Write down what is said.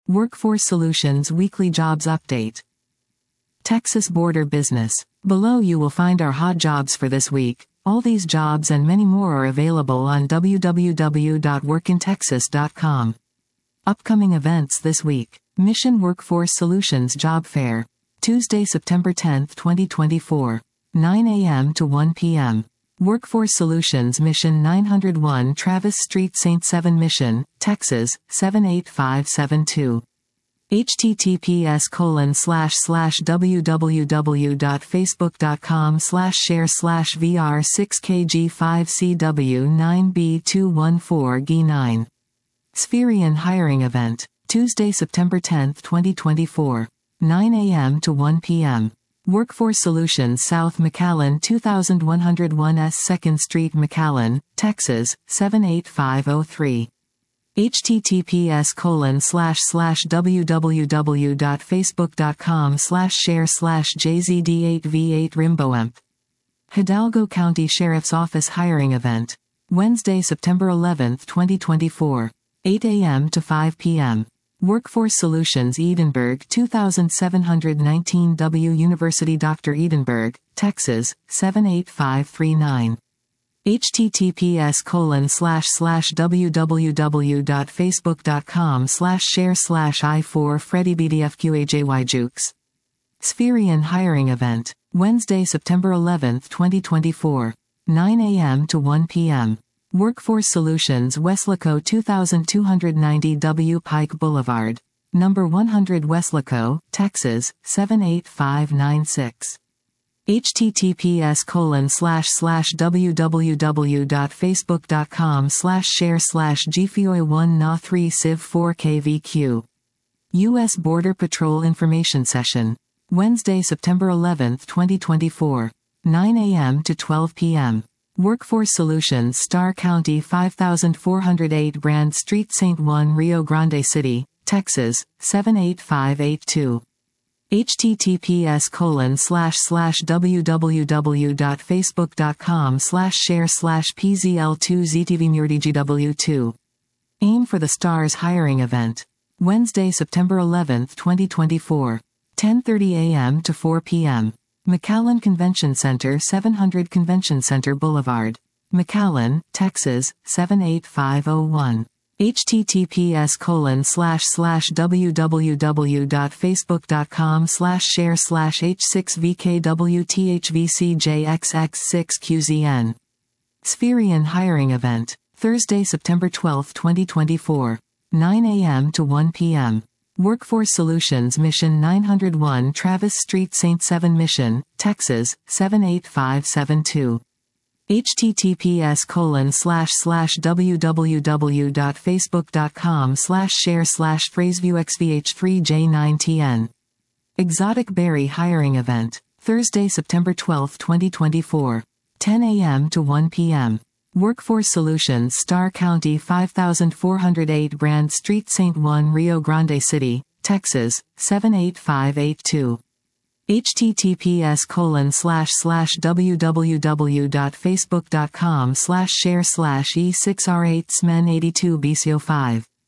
Workforce Solutions Weekly Jobs Update. Texas Border Business. Below you will find our hot jobs for this week. All these jobs and many more are available on www.workintexas.com. Upcoming events this week. Mission Workforce Solutions Job Fair. Tuesday, September 10, 2024. 9 a.m. to 1 p.m. Workforce Solutions Mission 901 Travis Street, St. 7 Mission, Texas, 78572. https://www.facebook.com/share/VR6KG5CW9B214G9. Spherian Hiring Event. Tuesday, September 10, 2024. 9 a.m. to 1 p.m. Workforce Solutions South McAllen 2101 S 2nd Street McAllen, Texas, 78503. https://www.facebook.com/share/jzd8v8 Rimboemp. Hidalgo County Sheriff's Office Hiring Event. Wednesday, September 11, 2024. 8 a.m. to 5 p.m. Workforce Solutions Edinburg 2719 W University Dr. Edinburg, Texas, 78539. https://www.facebook.com/share/i4 Freddie BDFQAJYJukes. Spherian Hiring Event. Wednesday, September 11, 2024. 9 a.m. to 1 p.m. Workforce Solutions Weslaco 2290 W Pike Boulevard, number 100 Weslaco, Texas, 78596. https://www.facebook.com/share/gfoy1na3civ4kvq. U.S. Border Patrol Information Session. Wednesday, September 11, 2024. 9 a.m. to 12 p.m. Workforce Solutions Starr County 5408 Brand Street St. Juan Rio Grande City, Texas, 78582. https://www.facebook.com/share/pzl2ztvmurdgw2. Aim for the Stars Hiring Event. Wednesday, September 11, 2024. 10:30 a.m. to 4 p.m. McAllen Convention Center 700 Convention Center Boulevard, McAllen, Texas, 78501. https://www.facebook.com/share/h6vkwthvcjxx6qzn. Spherian Hiring Event. Thursday, September 12, 2024. 9 a.m. to 1 p.m. Workforce Solutions Mission 901 Travis Street St. 7 Mission, Texas, 78572. https://www.facebook.com/share/phraseviewxvh3j9tn. Exotic Berry Hiring Event. Thursday, September 12, 2024. 10 a.m. to 1 p.m. Workforce Solutions Starr County 5408 Brand Street St. Juan Rio Grande City, Texas, 78582. https://www.facebook.com/share/e6r8smen82bco5.